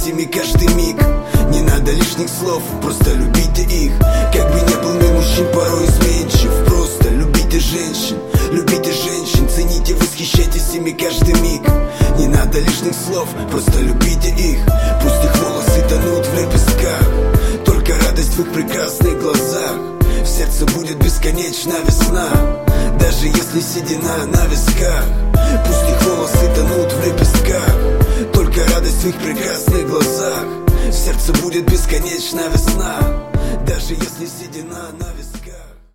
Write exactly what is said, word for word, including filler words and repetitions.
ими каждый миг. Не надо лишних слов, просто любите их. Как бы не был мир мужчин порой изменчив, просто любите женщин, любите женщин, цените, восхищайтесь ими каждый миг. Не надо лишних слов, просто любите их. Пусть их волосы тонут в лепестках, только радость в их прекрасных глазах. В сердце будет бесконечна весна, даже если седина на висках.